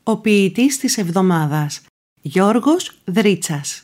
Ο ποιητής της εβδομάδας, Γιώργος Δρίτσας.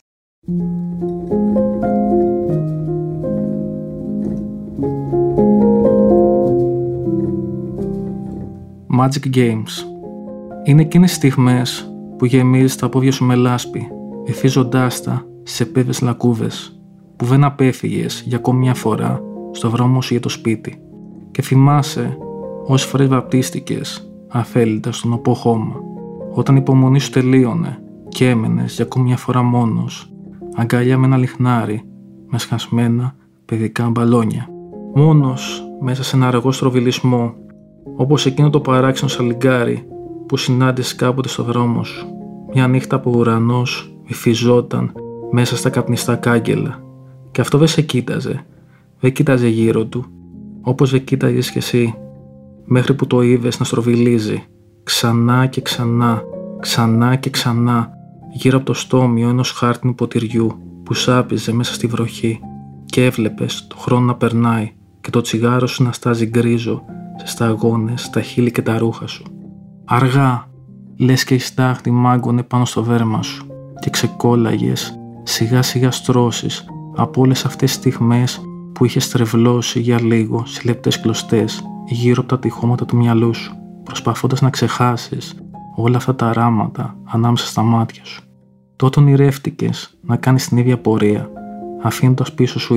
Magic Games. Είναι εκείνες οι στιγμές που γεμίζεις τα πόδια σου με λάσπη, βυθίζοντάς τα σε πέδες λακκούβες, που δεν απέφυγες για ακόμη μια φορά στο δρόμο σου για το σπίτι. Και θυμάσαι όσες φορές βαπτίστηκες αφέλιτα στον οπό χώμα, όταν η υπομονή σου τελείωνε και έμενες για ακόμη μια φορά μόνος, αγκαλιά με ένα λιχνάρι, με σκασμένα παιδικά μπαλόνια. Μόνος μέσα σε ένα αργό στροβιλισμό, όπως εκείνο το παράξενο σαλιγκάρι που συνάντησες κάποτε στο δρόμο σου. Μια νύχτα που ο ουρανός βυθιζόταν μέσα στα καπνιστά κάγκελα. Και αυτό δεν σε κοίταζε, δεν κοίταζε γύρω του, όπως δεν κοίταζες κι εσύ, μέχρι που το είδες να στροβιλίζει ξανά και ξανά, ξανά και ξανά, γύρω από το στόμιο ενός χάρτινου ποτηριού που σάπιζε μέσα στη βροχή, και έβλεπες το χρόνο να περνάει και το τσιγάρο σου να στάζει γκρίζο σε σταγόνες, τα χείλη και τα ρούχα σου. Αργά, λες και η στάχτη μάγκωνε πάνω στο δέρμα σου και ξεκόλλαγες σιγά σιγά στρώσεις από όλες αυτές τις στιγμές που είχες τρευλώσει για λίγο σε λεπτές κλωστές γύρω από τα τυχώματα του μυαλού σου, προσπαθώντας να ξεχάσεις όλα αυτά τα ράματα ανάμεσα στα μάτια σου. Τότε ονειρεύτηκες να κάνεις την ίδια πορεία, αφήνοντας πίσω σου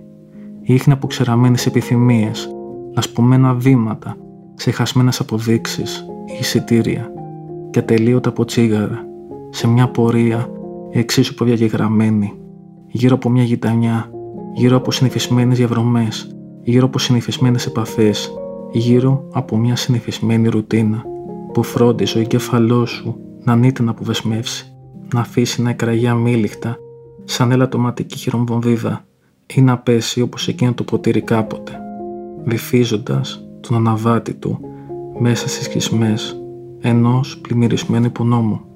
ίχνη από ξεραμένες επιθυμίες, λασπωμένα βήματα, ξεχασμένες αποδείξεις, εισιτήρια και ατελείωτα από τσίγαρα, σε μια πορεία εξίσου προδιαγεγραμμένη, γύρω από μια γειτονιά, γύρω από συνηθισμένες διαδρομές, γύρω από συνηθισμένες επαφές, γύρω από μια συνηθισμένη ρουτίνα που φρόντιζε ο εγκέφαλός σου να ανείται να αποδεσμεύσει, να αφήσει να εκραγεί αμήλικτα σαν ελαττωματική χειρομβομβίδα ή να πέσει όπως εκείνο το ποτήρι κάποτε, βυθίζοντας τον αναβάτη του μέσα στις σχισμές ενός πλημμυρισμένου υπονόμου.